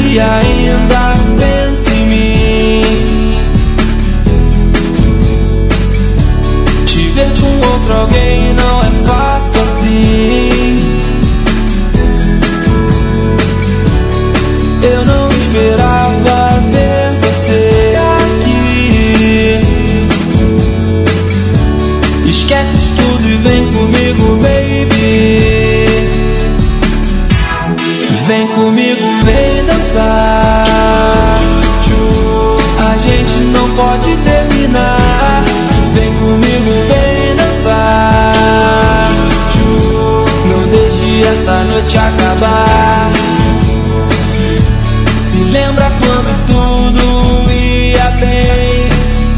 se ainda pensa em mim. Te ver com outro alguém não é fácil assim. Eu não esperava ver você aqui. Esquece tudo e vem comigo, baby. Vem comigo, vem dançar. A gente não pode terminar. Vem comigo, vem dançar. Não deixe essa noite acabar. Se lembra quando tudo ia bem?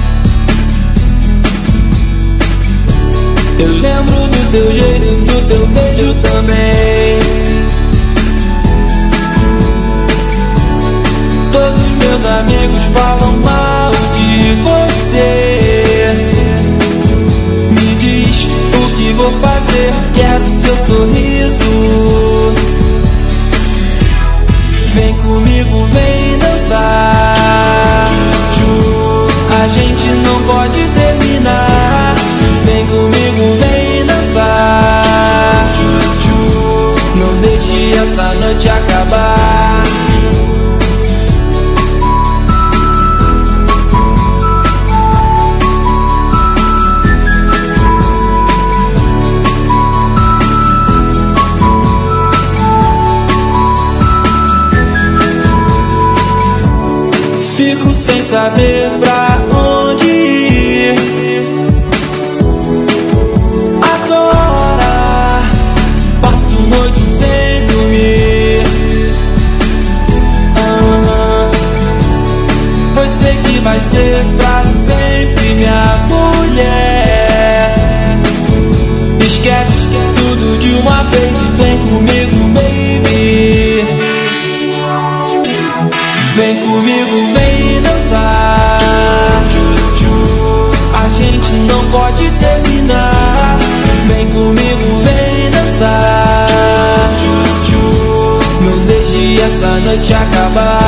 Eu lembro do teu jeito, do teu beijo também. Todos meus amigos falam mal de você. Me diz o que vou fazer, quero seu sorriso. Vem comigo, vem dançar. A gente não pode terminar. Vem comigo, vem dançar. Não deixe essa noite acabar. Fico sem saber pra onde ir. Agora passo noite sem dormir. Pois sei que vai ser pra sempre minha mulher. Esquece tudo de uma vez e vem comigo, baby. Vem comigo, vem dançar. A gente não pode terminar. Vem comigo, vem dançar. Não deixe essa noite acabar.